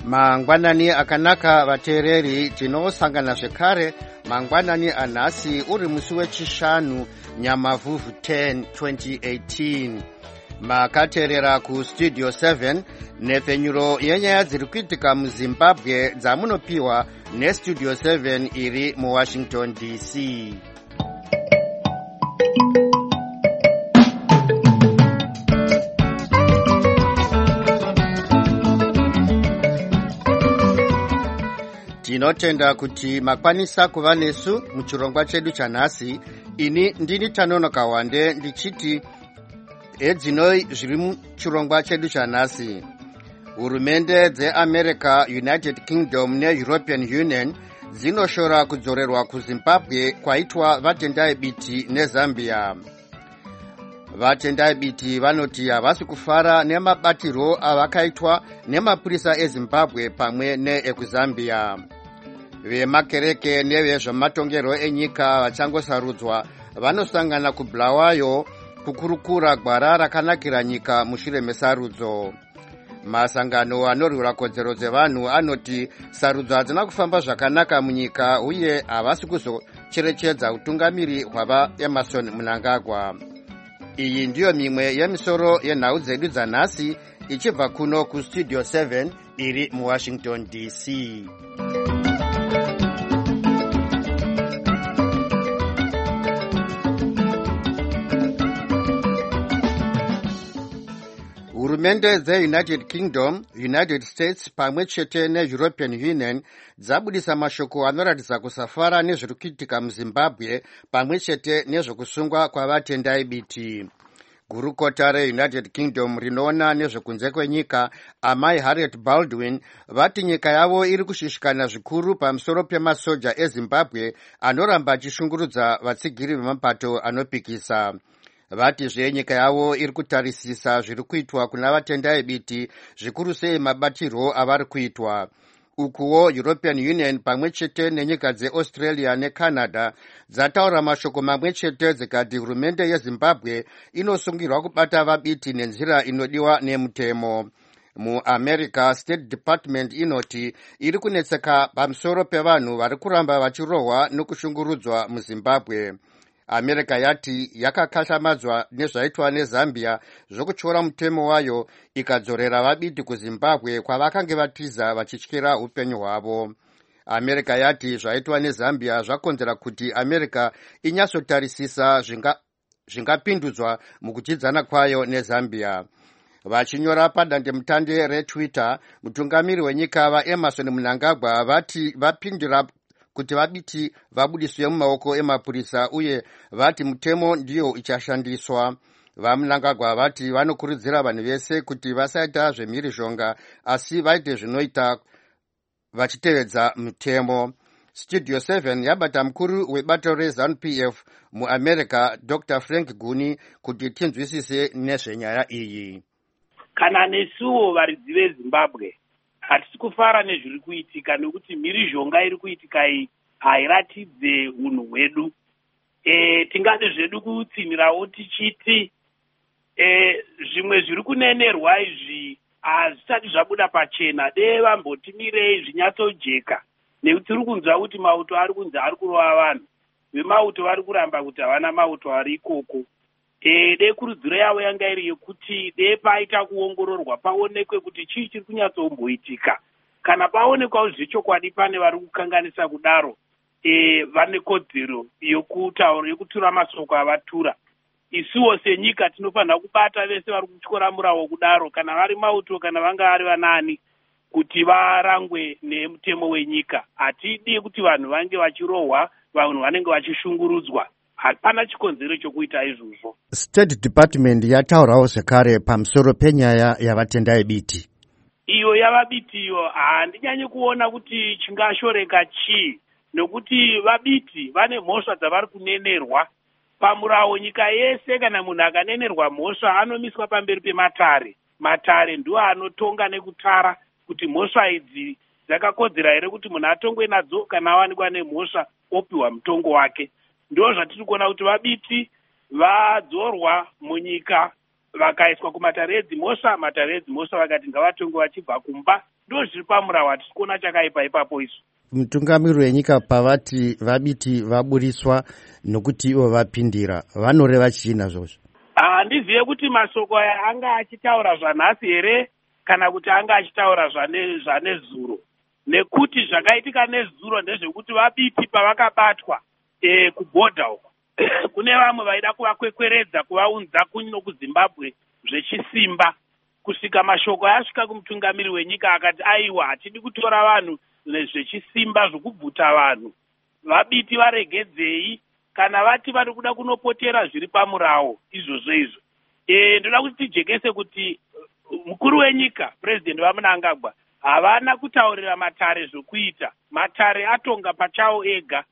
Mangwanani akanaka vateereri tinosangana zvekare mangwanani anhasi uri musi wechishanu Nyamavhuvhu 10 2018. Makateerera kustudio 7 nhefenyuro yenyaya dziri kuitika muZimbabwe dzamunopiwa nestudio 7 iri muWashington DC. Tinotenda kuti makwanisa kuva nesu muchirongwa chedu chanhasi. Ini ndini Tanonoka Wande ndichiti edzinoi zviri muchirongwa chedu chanhasi. Hurumende dzeAmerica, United Kingdom neEuropean Union dzinoshora kudzorerwa kuZimbabwe kwaitwa vatendai biti neZambia. Vatendai biti vanoti havasi kufara nemabatiro avakaitwa nemapurisa eZimbabwe pamwe neekuzambia. Vemakereke nevezvematongero enyika vachangosarudzwa vanosangana kuBulawayo kukurukura gwara rakanakira nyika mushure mesarudzo. Masangano anorwira kodzero dzevanhu anoti sarudzo hadzina kufamba zvakanaka munyika uye havasi kuzocherechedza utungamiri hwavaEmmerson Mnangagwa. Iyi ndiyo mimwe yemisoro yenhau dzedu dzanhasi ichibva kuno kustudio 7 iri muWashington DC. Hurumende dzeUnited Kingdom, United States pamwe chete neEuropean Union dzabudisa mashoko anoratidza kusafara nezviri kuitika muZimbabwe pamwe chete nezvekusungwa kwavatendai biti. Gurukota reUnited Kingdom rinoona nezvekunze kwenyika amai Harriet Baldwin vati nyika yavo iri kushishikana zvikuru pamusoro pemasoja eZimbabwe anoramba achishungurudza vatsigiri vemapato anopikisa. Vatizve nyika yavo iri kutarisisa zviri kuitwa kuna vatendai biti zvikuru sei mabatiro avari kuitwa. Ukuwo European Union pamwe chete nenyika dzeAustralia neCanada dzataura mashoko mamwe chete dzikati hurumende yeZimbabwe inosungirwa kubata vabiti nenzira inodiwa nemutemo. MuAmerica, State Department inoti iri kunetseka pamusoro pevanhu vari kuramba vachirohwa nokushungurudzwa muZimbabwe. America yati yakakashamadzwa nezvaitwa neZambia zvokutyora mutemo wayo ikadzorera vabiti kuZimbabwe kwavakange vatiza vachityira upenyu hwavo. America yati zvaitwa neZambia zvakonzera kuti America inyatsotarisisa zvingapindudzwa mukudyidzana kwayo neZambia. Vachinyora padandemutande reTwitter, mutungamiri wenyika vaEmmerson Mnangagwa vati vapindura kuti vabiti vabudiswe mumaoko emapurisa uye vati mutemo ndiyo ichashandiswa. VaMnangagwa vati vanokurudzira vanhu vese kuti vasaita zvemhirizhonga asi vaite zvinoita vachitevedza mutemo. Studio 7 yabata mukuru webato reZANU-PF muAmerica Dr. Frank Guni kuti tinzwisise nezvenyaya iyi. Kana nesuwo varidzi veZimbabwe hatisi kufara nezviri kuitika nekuti mhirizhonga iri kuitika iyi hairatidze unhu hwedu. Tingade zvedu kutsinirawo tichiti zvimwe zviri kunenerwa izvi hazvisati zvabuda pachena dee vambotimirei zvinyatsojeka, nekuti tiri kunzwa kuti mauto ari kunzi ari kurova vanhu. Vemauto vari kuramba kuti havana mauto ari ikoko. Dee kurudziro yavo yanga iri yekuti dee paita kuongororwa paonekwe kuti chii chiri kunyatsomboitika. Kana paonekwawo zvechokwadi pane vari kukanganisa kudaro, vane kodzero yokutura masoko avatura. Isuwo senyika tinofanira kubata vese vari kutyora murawo kudaro, kana vari mauto kana vanga vari vanani, kuti varangwe nemutemo wenyika. Hatidi kuti vanhu vange vachirohwa, vanhu vanenge vachishungurudzwa. Hapana chikonzero chokuita izvozvo. State Department yataurawo zvekare pamusoro penyaya yavatendai biti. Iyo yavabiti iyo handinyanyi kuona kuti chingashoreka chii, nokuti vabiti vane mhosva dzavari kunenerwa. Pamurawo nyika yese kana munhu akanenerwa mhosva anomiswa pamberi pematare. Matare ndiwo anotonga nekutara kuti mhosva idzi dzakakodzera here kuti munhu atongwe nadzo, kana awanikwa nemhosva opiwa mutongo wake. Ndo zvatiri kuona kuti vabiti vadzorwa munyika vakaiswa kumatare edzimhosva, matare edzimhosva vakati ngavatongwe vachibva kumba ndozviri pamurawo hatisi kuona chakaipa ipapo isu. Mutungamiri wenyika pavati vabiti vaburiswa nokuti ivo vapindira vanoreva chiina zvozvo? Handizive kuti masoko aya anga achitaura zvanhasi here kana kuti anga achitaura zvane zuro, nekuti zvakaitika nezuro ndezvekuti vabiti pavakabatwa kubhodha uko kune vamwe vaida kuvakwekweredza kuvaunza kuno kuZimbabwe zvechisimba, kusvika mashoko asvika kumutungamiri wenyika akati aiwa, hatidi kutora vanhu zvechisimba zvokubvuta vanhu, vabiti varegedzei, kana vati vari kuda kunopotera zviri pamurawo izvozvo izvo. Ndoda kuti tijekese kuti mukuru wenyika President vaMnangagwa havana kutaurira matare zvokuita, matare atonga pachawo ega.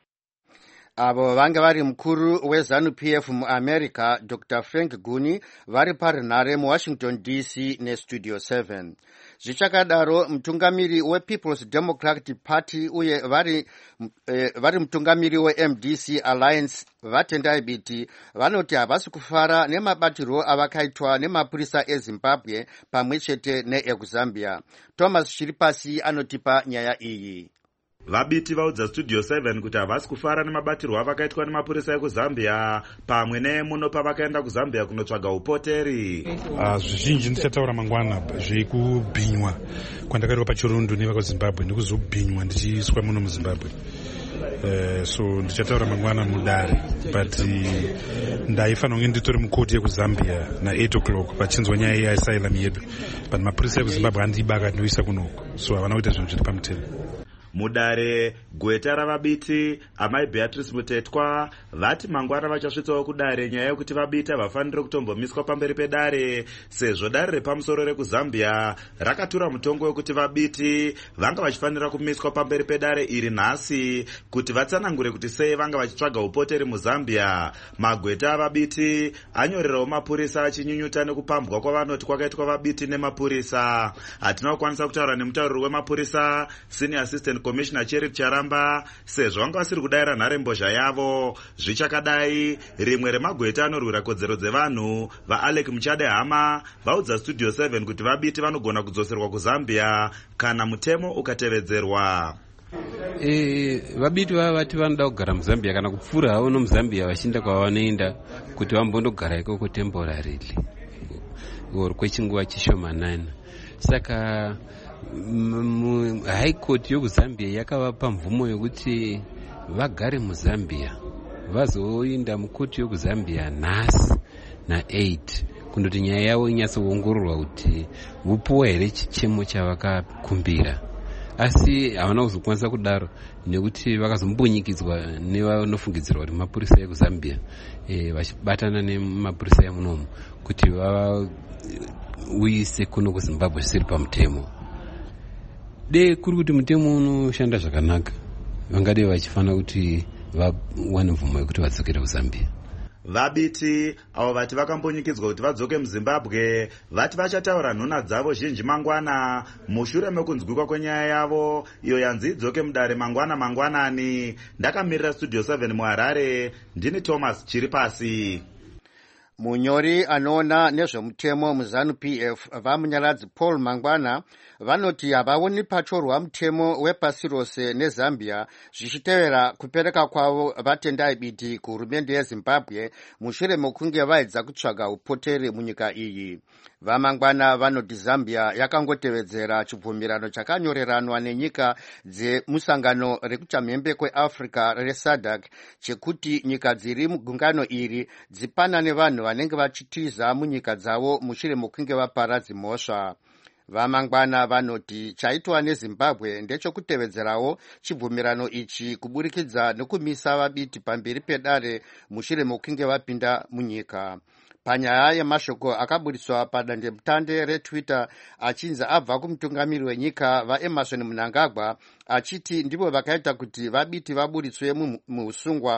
Avo vanga vari mukuru weZANU-PF muAmerica Dr. Frank Guni vari parinhare muWashington DC neStudio 7. Zvichakadaro mutungamiri wePeople's Democratic Party uye vari mutungamiri weMDC Alliance vatendai biti vanoti havasi kufara nemabatirwo avakaitwa nemapurisa eZimbabwe pamwe chete neekuZambia. Thomas Chiripasi anotipa nyaya iyi. Vabiti vaudza Studio 7 kuti havasi kufara nemabatirwo avakaitwa nemapurisa ekuZambia pamwe nemuno pavakaenda kuZambia kunotsvaga upoteri. Zvizhinji ndichataura mangwana zvekubhinywa kwandakaitwa pachirundu nevakaZimbabwe ndikuzobhinywa ndichiiswa muno muZimbabwe. So ndichataura mangwana mudare, but ndaifanira kunge nditori mukoti yekuZambia na8 o'clock pachinzwa nyaya yeasylum yedu, but mapurisa ekuZimbabwe andibaka ndinoisa kunoko, so havana kuita zvinhu zviri pamutemo. Mudare gweta ravabiti amai Beatrice Mutetwa vati mangwana vachasvitsawo kudare nyaya yekuti vabiti havafaniri kutombomiswa pamberi pedare sezvo dare repamusoro rekuZambia rakatura mutongo wekuti vabiti vanga vachifanira kumiswa pamberi pedare iri nhasi kuti vatsanangure kuti sei vanga vachitsvaga upoteri muZambia. Magweta avabiti anyorerawo mapurisa achinyunyuta nekupambwa kwavanoti kwakaitwa vabiti nemapurisa. Hatina kukwanisa kutaura nemutauriri wemapurisa Senior Assistant Commissioner Cherry Charamba sezvo vanga vasiri kudayira nharembozha yavo. Zvichakadai rimwe remagweta anorwira kodzero dzevanhu vaAlec Muchade Hama vaudza Studio 7 kuti vabiti vanogona kudzoserwa kuZambia kana mutemo ukatevedzerwa. Vabiti vati vanoda kugara muZambia kana kupfuura havo nomuZambia vachienda kwavanoenda kuti vambondogara ikoko temporarily or kwechinguva chishomanana. Saka High Court yokuZambia yakavapa mvumo yokuti vagare muZambia vazoenda mukoti yokuZambia nhasi na8 kundoti nyaya yavo inyatsoongororwa kuti vupuwa here chichemo chavakakumbira. Asi havana kuzokwanisa kudaro nekuti vakazombunyikidzwa nevanofungidzirwa kuti mapurisa ekuZambia vachibatana nemapurisa emunomu kuti vauise kuno kuZimbabwe zvisiri pamutemo. Kuri kuti mutemo unoshanda zvakanaka vangadei vachifanira kuti vawane mvumo yekuti vadzokere kuZambia. Vabiti avo vati vakambonyikidzwa kuti vadzoke muZimbabwe vati vachataura nhuna dzavo zhinji mangwana mushure mekunzwikwa kwenyaya yavo iyo yanzi idzoke mudare mangwanani. Ndakamirira Studio 7 muHarare, ndini Thomas Chiripasi. Munyori anoona nezvemutemo muZANU-PF vamunyaradzi Paul Mangwana vanoti havaoni patorwa mutemo wepasi rose neZambia zvichitevera kupereka kwavo vatendai biti kuhurumende yeZimbabwe mushure mekunge vaedza kutsvaga upoteri munyika iyi. Vamangwana vanoti Zambia yakangotevedzera chibvumirano chakanyoreranwa nenyika dzemusangano rekuchamhembe kweAfrica reSADC chekuti nyika dziri mugungano iri dzipanane vanhu vanenge vachitiza munyika dzavo mushure mekunge vapara dzimhosva. Vamangwana vanoti chaitwa neZimbabwe ndechokutevedzerawo chibvumirano ichi kuburikidza nekumisa vabiti pamberi pedare mushure mekunge vapinda munyika. Panyaya yemashoko akaburiswa padandemutande reTwitter achinzi abva kumutungamiri wenyika vaEmerson Mnangagwa achiti ndivo vakaita kuti vabiti vaburitswe muusungwa.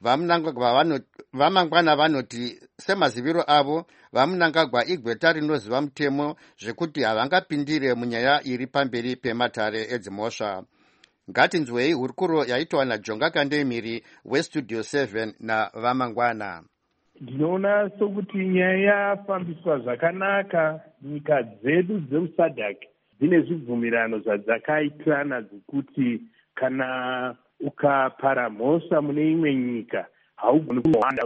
Vamangwana vanoti semaziviro avo vaMnangagwa igweta rinoziva mutemo zvekuti havangapindire munyaya iri pamberi pematare edzimhosva. Ngatinzwei hurukuro yaitwa naJonga Kandemiri weStudio 7 naVamangwana. Ndinoona sokuti nyaya yafambiswa zvakanaka. Nyika dzedu dzeuSADC dzine zvibvumirano zvadzakaitirana dzekuti kana ukapara mhosva mune imwe nyika haugoni kunohwanda.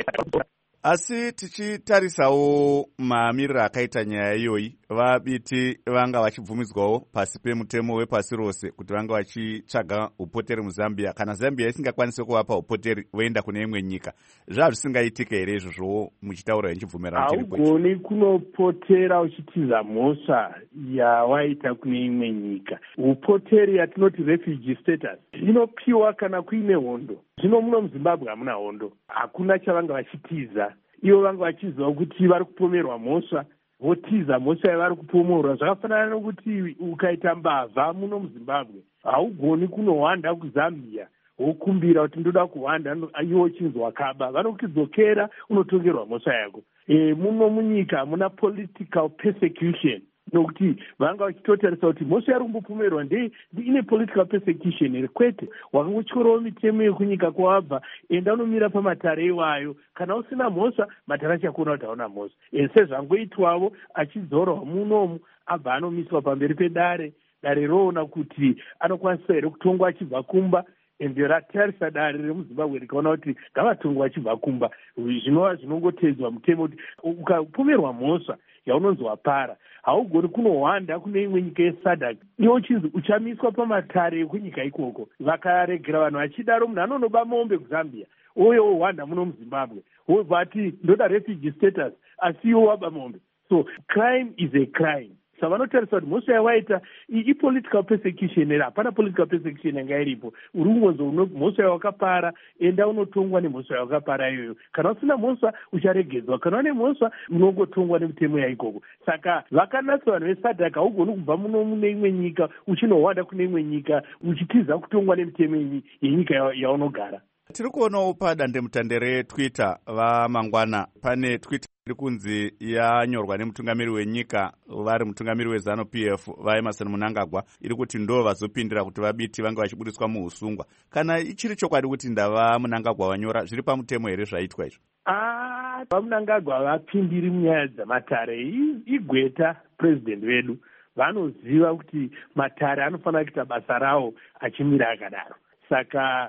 Asi tichitarisawo mamiriro akaita nyaya iyoyi, vabiti vanga vachibvumidzwawo pasi pemutemo wepasi rose kuti vanga vachitsvaga upoteri muZambia. Kana Zambia isingakwanisi kuvapa upoteri voenda kune imwe nyika, zvazvisingaitike here izvozvo muchitaura nechibvumirano chiripo? Haugoni kunopotera uchitiza mhosva yawaita kune imwe nyika. Upoteri yatinoti refugee status inopiwa kana kuine hondo. Zvino muno muZimbabwe hamuna hondo, hakuna chavanga vachitiza. Ivo vanga vachiziva kuti vari kupomerwa mhosva, votiza mhosva yavari kupomerwa. Zvakafanana nokuti ukaita mbavha muno muZimbabwe haugoni kunohwanda kuZambia wokumbira kuti ndoda kuhwanda, iwo chinzwa kaba, vanokudzokera unotongerwa mhosva yako. Muno munyika hamuna political persecution, nokuti vanga vachitotarisa kuti mhosva yari kumbopomerwa ine political persecution here. Kwete, wakangotyorawo mitemo yekunyika kwawabva, enda unomira pamatare iwayo. Kana usina mhosva, matare achakuona kuti hauna mhosva. Sezvangoitwawo achidzorwa munomu, abva anomiswa pamberi pedare, dare roona kuti anokwanisa here kutongwa achibva kumba. Ende ratarisa dare remuZimbabwe rikaona kuti ngavatongwa achibva kumba. Zvinova zvinongotedzwa mutemo kuti ukapomerwa mhosva yaunonzi wapara, haugoni kunohwanda kune imwe nyika yeSADC. Iwo chinzi uchamiswa pamatare ekunyika ikoko. Vakaregera vanhu vachidaro, munhu anonoba mombe kuZambia uye wohwanda muno muZimbabwe wobva ati ndoda refugee status, asi iwo waba mombe. So crime is a crime. Savanotarisa kuti mhosva yawaita i-political persecution here. Hapana political persecution yanga iripo. Uri kungonzo mhosva yawakapara, enda unotongwa nemhosva yawakapara iyoyo. Kana usina mhosva ucharegedzwa, kana une mhosva unongotongwa nemitemo yaikoko. Saka vakanatsa vanhu veSADC, haugoni kubva muno mune imwe nyika uchinohwanda kune imwe nyika uchitiza kutongwa nemitemo yenyika yaunogara. Tiri kuonawo padandemutande reTwitter vamangwana, pane Twitter iri kunzi yanyorwa nemutungamiri wenyika, vari mutungamiri weZANU-PF vaEmerson Mnangagwa, iri kuti ndo vazopindira kuti vabiti vanga vachibudiswa muusungwa. Kana ichiri chokwadi kuti ndava Mnangagwa vanyora, zviri pamutemo here zvaitwa izvo? VaMnangagwa vapindiri munyaya dzamatare. Igweta president vedu, vanoziva kuti matare anofanira kuita basa rawo achimira akadaro. Saka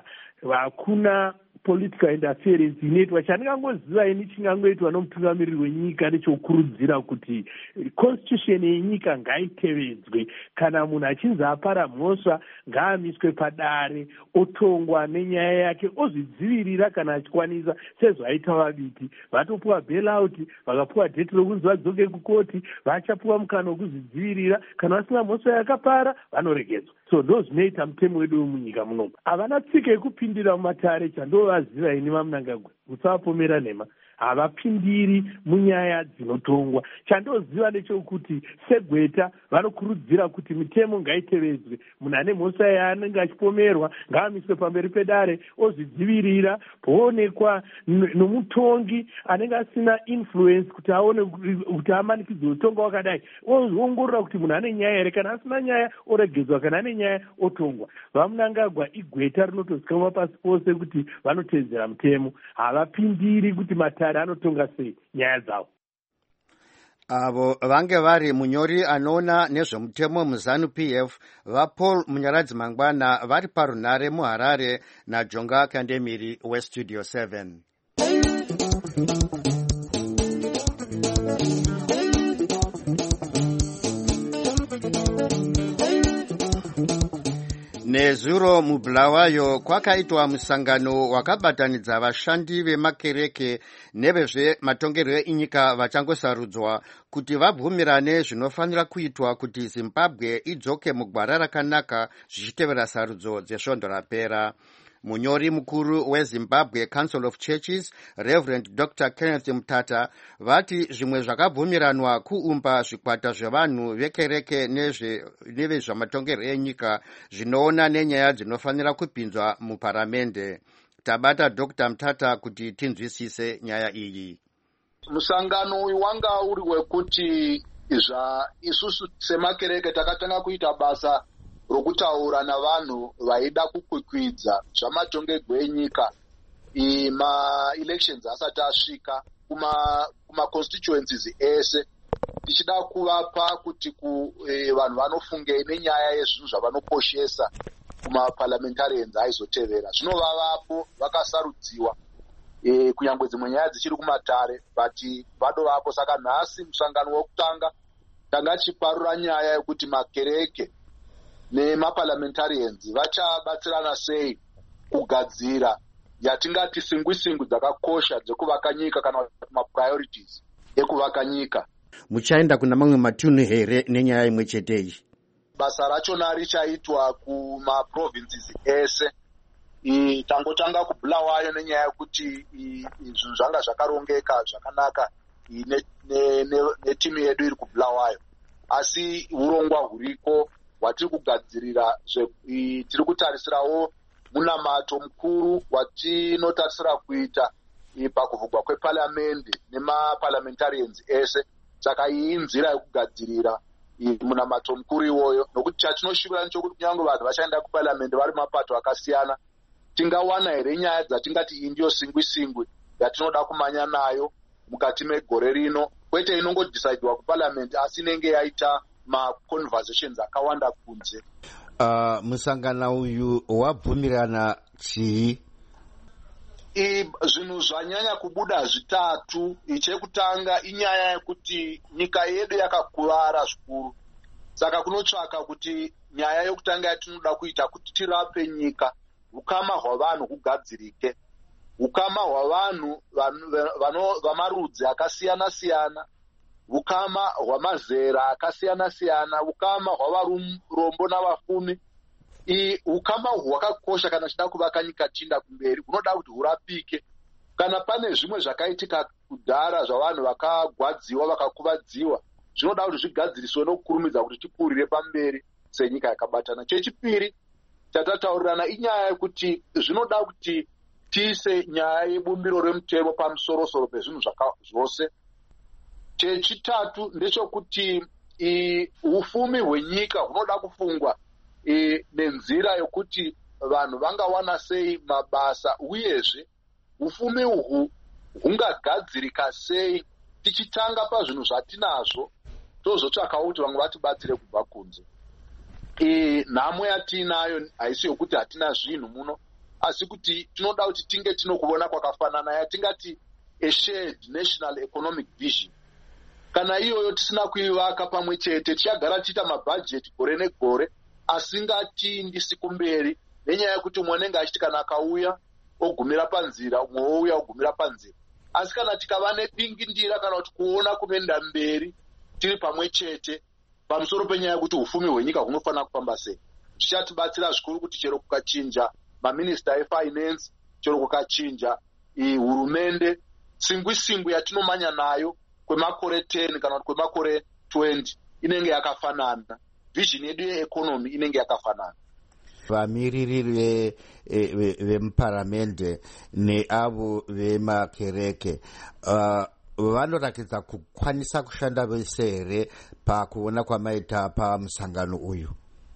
hakuna political interference inoitwa. Chandingangoziva ini chingangoitwa nomutungamiriri wenyika nechokurudzira kuti constitution yenyika ngaitevedzwe. Kana munhu achinzi apara mhosva ngaamiswe padare otongwa nenyaya yake, ozvidzivirira kana achikwanisa, sezvaita vabiti. Vatopuwa bailout, vakapuwa date rokunzi vadzoke kukoti, vachapuwa mukana wokuzvidzivirira. Kana vasina mhosva yakapara vanoregedzwa. So ndo zvinoita mutemo wedu wemunyika munomu. Havana tsika yekupindira mumatare. Chandovaziva ini vaMnangagwa, musavapomera nhema. Havapindiri munyaya dzinotongwa. Chandoziva nechekuti segweta vanokurudzira kuti mitemo ngaitevedzwe. Munhu ane mhosva yaanenge achipomerwa ngaamiswe pamberi pedare ozvidzivirira, poonekwa nomutongi anenge asina influence kuti aone kuti amanikidze utonga wakadai, ozviongorora kuti munhu ane nyaya here. Kana asina nyaya oregedzwa, kana ane nyaya otongwa. VaMnangagwa igweta rinotozikamwa pasi pose kuti vanotedzera mutemo. Havapindiri kuti matare anotonga sei nyaya dzavo. Avo vange vari munyori anoona nezvemutemo muZANU-PF vaPaul Munyaradzi Mangwana vari parunhare muHarare naJonga Kandemiri weStudio 7. Nezuro muBulawayo kwakaitwa musangano wakabatanidza vashandi vemakereke nevezvematongerwo enyika vachangosarudzwa kuti vabvumirane zvinofanira kuitwa kuti Zimbabwe idzoke mugwara rakanaka zvichitevera sarudzo dzesvondo rapera. Munyori mukuru weZimbabwe Council of Churches, Reverend Dr. Kenneth Mutata, vati zvimwe zvakabvumiranwa kuumba zvikwata zvevanhu vekereke nevezvamatongerwo enyika zvinoona nenyaya dzinofanira kupinzwa muparamende. Tabata Dr. Mutata kuti tinzwisise nyaya iyi. Musangano uyu wanga uri wekuti isusu semakereke takatanga kuita basa rokutaura navanhu vaida kukwikwidza zvamatongerwo enyika ma-elections asati asvika kuma constituencies ese, tichida kuvapa kuti vanhu vanofungei nenyaya yezvinhu zvavanokoshesa kumaparliamentarians aizotevera. Zvino vavapo vakasarudziwa, kunyange dzimwe nyaya dzichiri kumatare, but bado vapo. Saka nhasi musangano wokutanga tanga tichiparura nyaya yekuti makereke nemaparliamentarians vachabatsirana sei kugadzira yatingati singwi-singwi dzakakosha dzekuvaka nyika kana mapriorities ekuvaka nyika. Muchaenda kuna mamwe matunhu here nenyaya imwe chete iyi? Basa rachona richaitwa kumaprovinces ese. Tangotanga kuBulawayo nenyaya yekuti zvinhu zvanga zvakarongeka zvakanaka netimu yedu iri kuBulawayo, asi urongwa huriko hwatiri kugadzirira. Tiri kutarisirawo munamato mukuru watinotarisira kuita pakuvhurwa kweparliamendi nemaparliamentarians ese. Saka iyi inzira yekugadzirira munamato mukuru iwoyo, nokuti chatinoshuvira nechekuti kunyange vanhu vachaenda kuparliamendi vari mapato akasiyana, tingawana here nyaya dzatingati iyi ndiyo singwi-singwi yatinoda kumanya nayo mukati megore rino, kwete inongodhisaidwa kuparliament asi inenge yaita maconversations akawanda kunze. Musangano uyu wabvumirana chii? Zvinhu zvanyanya kubuda zvitatu. Chekutanga inyaya yekuti nyika yedu yakakuvara zvikuru, saka kunotsvaka kuti nyaya yokutanga yatinoda kuita kuti tirape nyika, ukama hwavanhu hugadzirike, ukama hwavanhu vamarudzi akasiyana-siyana, ukama hwamazera akasiyana-siyana, ukama hwavarombo navafumi. Ukama uhu hwakakosha kana chida kuvaka nyika chinda kumberi, hunoda kuti hurapike. Kana pane zvimwe zvakaitika kudhara zvavanhu vakagwadziwa vakakuvadziwa, zvinoda kuti zvigadziriswe nokukurumidza kuti tipfuurire pamberi senyika yakabatana. Chechipiri chatataurirana inyaya yekuti zvinoda kuti tiise nyaya yebumbiro remutemo pamusoro-soro pezvinhu zvose. Chechitatu ndechekuti ufumi hwenyika hunoda kufungwa nenzira yokuti vanhu vangawana sei mabasa, uyezve ufumi uhu hungagadzirika sei tichitanga pazvinhu zvatinazvo tozotsvakawo kuti vamwe vatibatsire kubva kunze. Nhamo yatiinayo haisi yokuti hatina zvinhu muno, asi kuti tinoda kuti tinge tinokuona kwakafanana yatingati a shared national economic vision. Kana iyoyo tisina kuivaka pamwe chete, tichagara tiita mabhajeti gore negore asingatiindisi kumberi, nenyaya yekuti umwe anenge achiti kana akauya ogumira panzira, umwe ouya ogumira panzira. Asi kana tikava nedingindira kana kuti kuona kunoenda mberi tiri pamwe chete pamusoro penyaya yekuti ufumi hwenyika hunofanira kufamba sei, zvichatibatsira zvikuru kuti chero kukachinja maminista efinance, chero kukachinja hurumende, singwi-singwi yatinomanya nayo kwemakore 10 kana kuti kwemakore 20 inenge yakafanana. Vision yedu yeekonomi inenge yakafanana. Vamiriri vemuparamende neavo vemakereke vanoratidza kukwanisa kushanda vese here pakuona kwamaita pamusangano uyu?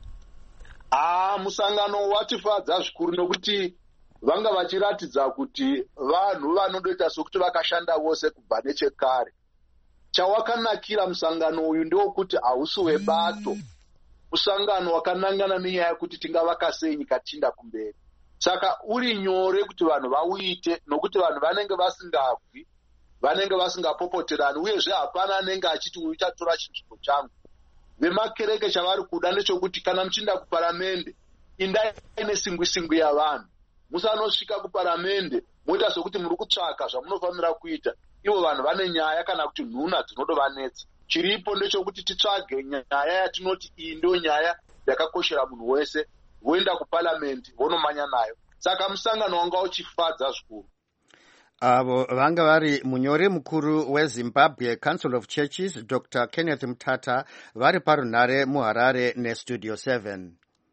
Musangano watifadza zvikuru nokuti vanga vachiratidza kuti vanhu vanodoita sokuti vakashanda vose kubva nechekare. Chawakanakira musangano uyu ndewokuti hausi webato, musangano wakanangana nenyaya yekuti tingavaka sei nyika chinda kumberi. Saka uri nyore kuti vanhu vauite, nokuti vanhu vanenge vasingabvi, vanenge vasingapopoterani, uyezve hapana anenge achiti uyu uchatora chinzvimbo changu. Vemakereke chavari kuda ndechekuti kana muchinda kuparamende, indai nesingwi-singwi yavanhu. Musanosvika kuparamende moita sokuti muri kutsvaka zvamunofanira kuita, ivo vanhu vane nyaya kana kuti nhuna dzinodovanetsa. Chiripo ndechekuti titsvage nyaya yatinoti iyi ndio nyaya yakakoshera munhu wese, voenda kuparliament vonomanya nayo. Saka musangano wanga uchifadza zvikuru. Avo vanga vari munyori mukuru weZimbabwe Council of Churches Dr. Kenneth Mutata vari parunhare muHarare neStudio 7.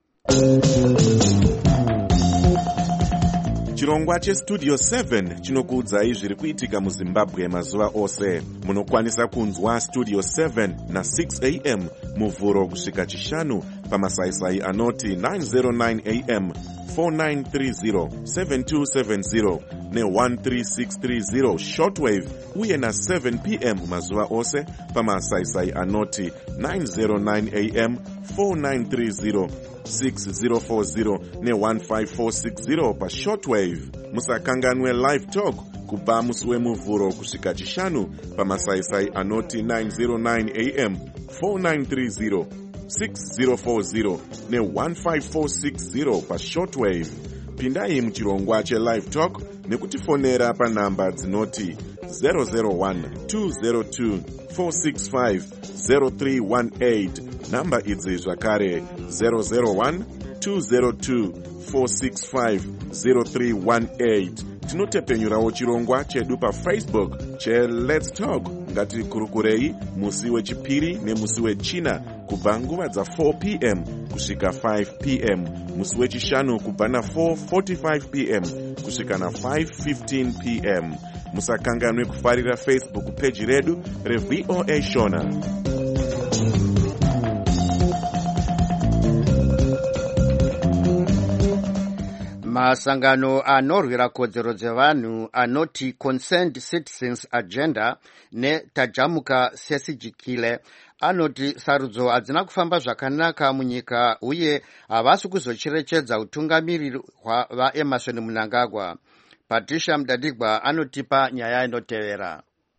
Chirongwa cheStudio 7 chinokuudzai zviri kuitika muZimbabwe mazuva ose. Munokwanisa kunzwa Studio 7 na 6 am muvhuro kusvika chishanu pamasaisai anoti 909 am, 4930 7270 ne13630 shortwave uye na 7 pm mazuva ose pamasaisai anoti 909 am 4930 6040 ne15460 pashortwave. Musakanganwe live talk kubva musi wemuvhuro kusvika chishanu pamasaisai anoti 909 am 4930 6040 ne15460 pashortwave. Pindai muchirongwa chelive talk nekutifonera panhamba dzinoti 001 202 465 0318. Namba idzi zvakare 001 202 465 0318. Tinotepenyurawo chirongwa chedu paFacebook cheLet's Talk. Ngatikurukurei musi wechipiri nemusi wechina kubva nguva dza4 pm kusvika 5 pm, musi wechishanu kubva na4:45 pm kusvika na5:15 pm. Musakanganwe kufarira Facebook page redu reVOA Shona. Masangano anorwira kodzero dzevanhu anoti Concerned Citizens Agenda neTajamuka Sesijikile anoti sarudzo hadzina kufamba zvakanaka munyika uye havasi kuzocherechedza utungamiriri hwaEmerson Mnangagwa. Patricia Mdadigwa anotipa nyaya inotevera.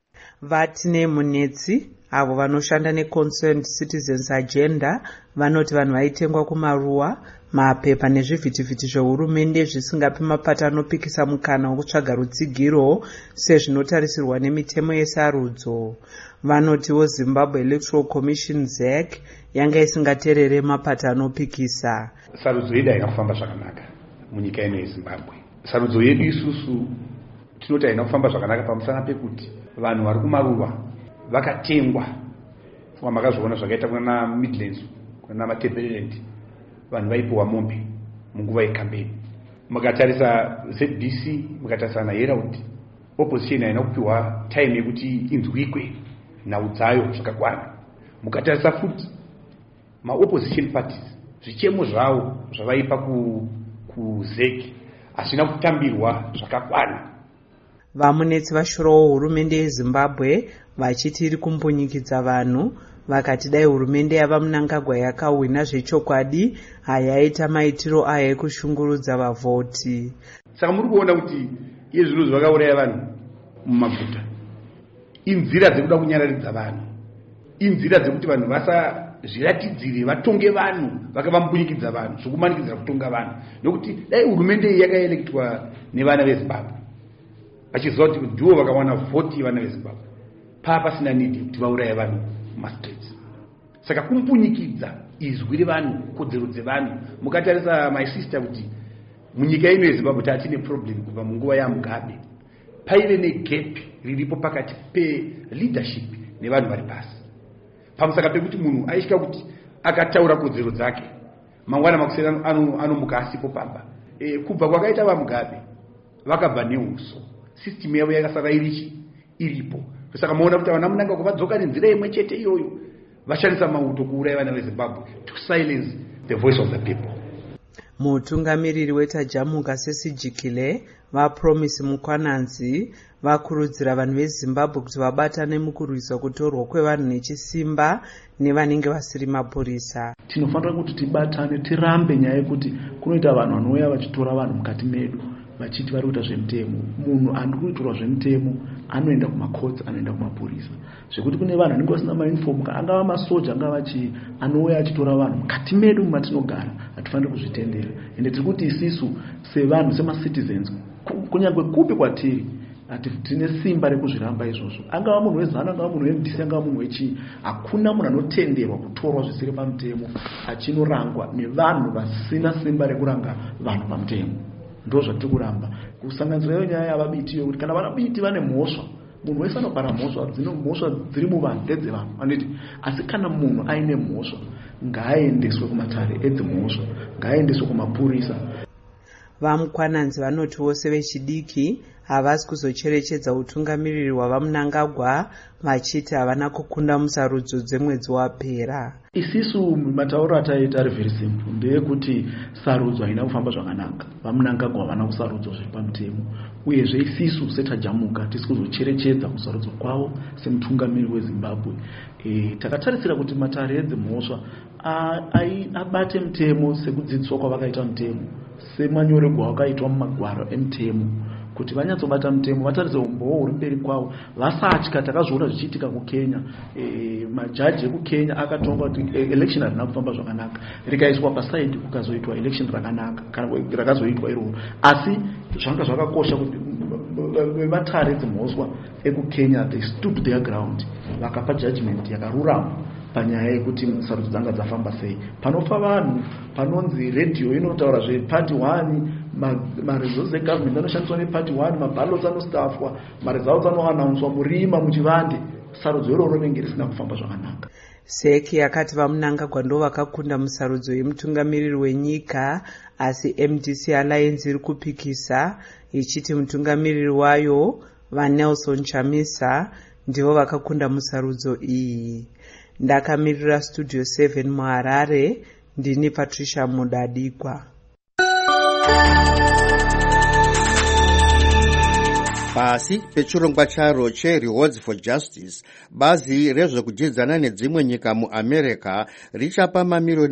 Vatine Munetsi avo vanoshanda neConcerned Citizens Agenda vanoti vanhu vaitengwa kumaruwa, mapepa nezvivhitivhiti zvehurumende zvisingapi mapata anopikisa mukana wekutsvaga rutsigiro sezvinotarisirwa nemitemo yesarudzo. Vanotiwo Zimbabwe Electoral Commission ZEC yanga isingaterere mapata anopikisa. Sarudzo yedu haina kufamba zvakanaka munyika ino yeZimbabwe. Sarudzo yedu isusu tinoti haina kufamba zvakanaka pamusana pekuti vanhu vari kumaruwa vakatengwa. Wamakazviona zvakaita kuna Midlands, kuna Matabeleland, vanhu vaipiwa mombe munguva yekambeni. Mukatarisa ZBC, mukatarisa naHerald, opposition haina kupiwa time yekuti inzwikwe nhau dzayo zvakakwana. Mukatarisa futi maopposition parties, zvichemo zvavo zvavaipa kuZEC hazvina kutambirwa zvakakwana. Vamunetsi vashurawo hurumende yeZimbabwe vachiti iri kumbunyikidza vanhu, vakati dai hurumende yava Mnangagwa yakawina zvechokwadi hayaita maitiro ayo ekushungurudza vavhoti. Saka muri kuona kuti iye zvinhu zvakauraya vanhu mumaguta inzira dzekuda kunyararidza vanhu, inzira dzekuti vanhu vasazviratidzire vatonge vanhu vakavambunyikidza vanhu zvokumanikidzira kutonga vanhu, nokuti dai hurumende iyi yakaelektwa nevana veZimbabwe vachiziva kuti ndivo vakawana vhoti vana veZimbabwe, pasina nidi kuti vauraye vanhu mumastreets. Saka kumbunyikidza izwi revanhu, kodzero dzevanhu. Mukatarisa my sister kuti munyika ino yeZimbabwe tatine problem kubva munguva yaMugabe paive negap riripo pakati pe-leadership nevanhu vari pasi. Pamusaka pekuti munhu aisvika kuti akataura kodzero dzake mangwana makusera anomuka asipo pamba. Kubva kwakaita vaMugabe vakabva neuso, system yavo yakasara iripo. Saka maona kuti vana Mnangagwa vadzoka nenzira imwe chete iyoyo, vashandisa mauto kuuraya vana veZimbabwe to silence the voice of the people. Mutungamiriri weTajamuka Sesijikile vaPromise Mukwananzi vakurudzira vanhu veZimbabwe kuti vabatane mukurwisa kutorwa kwevanhu nechisimba nevanenge vasiri mapurisa. Tinofanira kuti tibatane, tirambe nyaya yekuti kunoita vanhu vanouya vachitora vanhu mukati medu vachiti vari kuita zvemutemo. Munhu andi kuitirwa zvemutemo anoenda kumakotsi, anoenda kumapurisa. Zvekuti kune vanhu vanenge vasina mauniform, angava masoja, angava chii, anouya achitora vanhu mukati medu matinogara, hatifaniri kuzvitendera. Ende tiri kuti isisu sevanhu, semacitizens, kunyange kupi kwatiri, tine simba rekuzviramba izvozvo. Angava munhu weZANU, angava munhu weMDC, angava munhu wechii, hakuna munhu anotenderwa kutorwa zvisiri pamutemo achinorangwa nevanhu vasina simba rekuranga vanhu pamutemo. Ndo zvatiri kuramba kusanganisira iyo nyaya yavabiti yokuti kana vanabiti vane mhosva, munhu wese anobara mhosva, mhosva dziri muvanhu ndedzevanhu. Anditi asi kana munhu aine mhosva ngaaendeswe kumatare edzimhosva, ngaaendeswe kumapurisa. vamukwananzi vanoti vose vechidiki havasi kuzocherechedza utungamiriri hwavamunangagwa, vachiti havana kukunda musarudzo dzemwedzi wapera. Isisu matauro ataita ari very simple, ndeyekuti sarudzo haina kufamba zvakanaka, vamunangagwa havana kusarudzwa zviri pamutemo, uyezve isisu setajamuka tisi kuzocherechedza kusarudzo kwavo semutungamiriri weZimbabwe. Takatarisira kuti matare edzimhosva abate mutemo sekudzidziswa kwavakaita mutemo, semanyorerwa wakaitwa mumagwaro emutemo, kuti vanyatsobata mutemo vatarise umbowo huri mberi kwavo, vasatya. Takazviona zvichiitika kuKenya. Majaji ekuKenya akatonga kuti election harina kufamba zvakanaka, rikaiswa pasaidi kukazoitwa election rakanaka kana rakazoitwa iroro. Asi zvanga zvakakosha kuti vatare dzimhosva ekuKenya they stood their ground, vakapa judgment yakarurama panyaya yekuti sarudzo dzanga dzafamba sei. Panofa vanhu panonzi radio inotaura zveparty 1, maresults egovernment anoshandiswa neparty 1, maballots anostafwa, maresults anoanaunswa murima muchivande. Sarudzo iroro rinenge risina kufamba zvakanaka. Seki yakati vamunangagwa ndo vakakunda musarudzo yemutungamiriri wenyika, asi MDC Alliance iri kupikisa ichiti mutungamiriri wayo vaNelson Chamisa ndivo vakakunda musarudzo iyi. Ndakamirira Studio 7 muHarare, ndini Patricia Mudadikwa. Pasi pechirongwa charo cheRewards for Justice, bazi rezvekudzidzana nedzimwe nyika muAmerica richapa mamiliyoni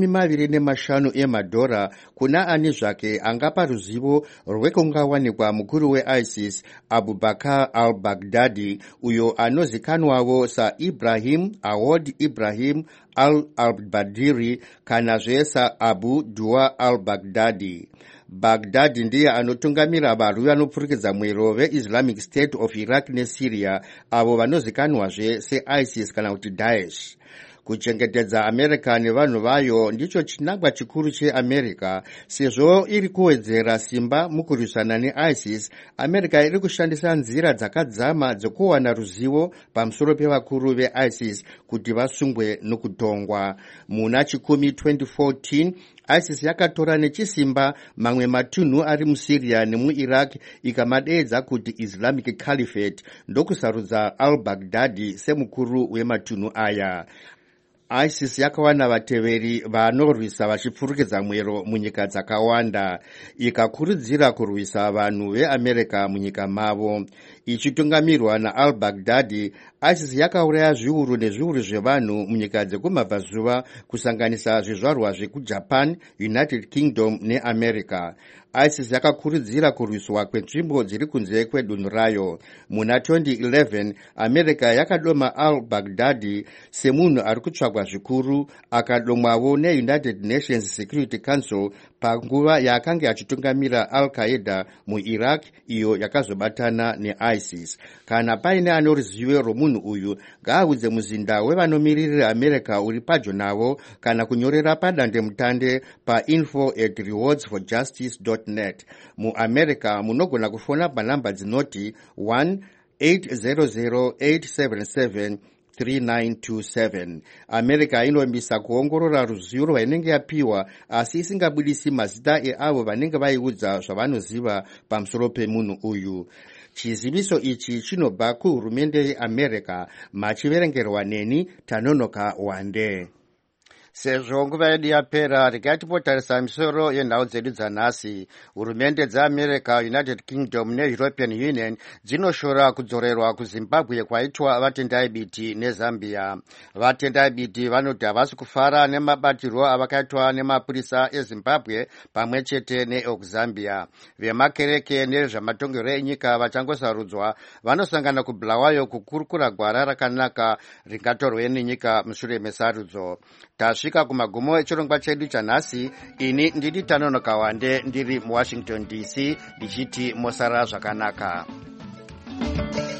$25 emadhora kuna ani zvake angapa ruzivo rwekungawanikwa mukuru weISIS Abu Bakr al-Baghdadi, uyo anozikanwawo saIbrahim Awad Ibrahim al-Badiri kanazve saAbu Dua al-Baghdadi. Baghdadi ndiye anotungamira varwi vanopfurikidza mwero veIslamic State of Iraq neSyria, avo vanozikanwazve seISIS kana kuti Daesh. Kuchengetedza America nevanhu vayo ndicho chinangwa chikuru cheAmerica. Sezvo iri kuwedzera simba mukurwisana neISIS, America iri kushandisa nzira dzakadzama dzekuwana ruzivo pamusoro pevakuru veISIS kuti vasungwe nokutongwa. Muna chikumi 2014 ISIS yakatora nechisimba mamwe matunhu ari muSyria nemuIraq ikamadeedza kuti Islamic Caliphate, ndokusarudza al-Baghdadi semukuru wematunhu aya. ISIS yakawana vateveri vanorwisa vachipfurikidza mwero munyika dzakawanda, ikakurudzira kurwisa vanhu veAmerica munyika mavo. Ichitungamirwa naal-Baghdadi, ISIS yakauraya zviuru nezviuru zvevanhu munyika dzekumabvazuva, kusanganisa zvizvarwa zvekuJapan, United Kingdom neAmerica. ISIS yakakurudzira kurwiswa kwenzvimbo dziri kunze kwedunhu rayo. Muna 2011 America yakadoma al-Baghdadi semunhu ari kutsvagwa zvikuru, akadomwawo neUnited Nations Security Council panguva yaakanga achitungamira al-Qaeda muIraq, iyo yakazobatana neISIS. Kana paine ano ruzivo rwomunhu uyu, ngaaudze muzinda wevanomiririra America uri padyo navo kana kunyorera padandemutande pa info@rewardsforjustice.net. MuAmerica munogona kufona panhamba dzinoti 1-800-877-3927. America inombisa kuongorora ruzivo rwainenge yapiwa, asi isingabudisi mazita eavo vanenge vaiudza zvavanoziva pamusoro pemunhu uyu. Chiziviso ichi chinobva kuhurumende yeAmerica, machiverengerwa neni Tanonoka Wande. Sezvo nguva yedu yapera, regai tipotarisa misoro yenhau dzedu dzanhasi. Hurumende dzeAmerica, United Kingdom neEuropean Union dzinoshora kudzorerwa kuZimbabwe kwaitwa vatendai biti neZambia. Vatendai biti vanoti havasi kufara nemabatirwo avakaitwa nemapurisa eZimbabwe pamwe chete neekuZambia. Vemakereke nezvamatongero enyika vachangosarudzwa vanosangana kuBulawayo kukurukura gwara rakanaka ringatorwe nenyika mushure mesarudzo. Tasvika kumagumo echirongwa chedu chanhasi. Ini ndiri Tanonoka Wande ndiri muWashington DC, ndichiti mosara zvakanaka.